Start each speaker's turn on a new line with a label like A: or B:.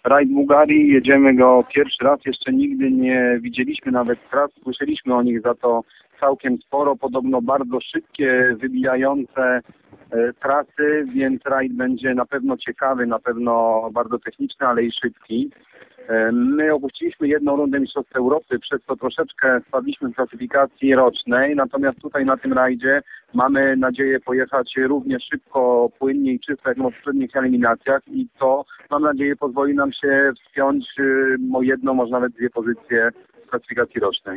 A: Rajd Bułgarii, jedziemy go pierwszy raz, jeszcze nigdy nie widzieliśmy nawet tras, słyszeliśmy o nich za to całkiem sporo, podobno bardzo szybkie, wybijające trasy, więc rajd będzie na pewno ciekawy, na pewno bardzo techniczny, ale i szybki. My opuściliśmy jedną rundę Mistrzostw Europy, przez to troszeczkę spadliśmy w klasyfikacji rocznej, natomiast tutaj na tym rajdzie mamy nadzieję pojechać równie szybko, płynnie i czysto jak w poprzednich eliminacjach i to, mam nadzieję, pozwoli nam się wspiąć o jedną, może nawet dwie pozycje w klasyfikacji rocznej.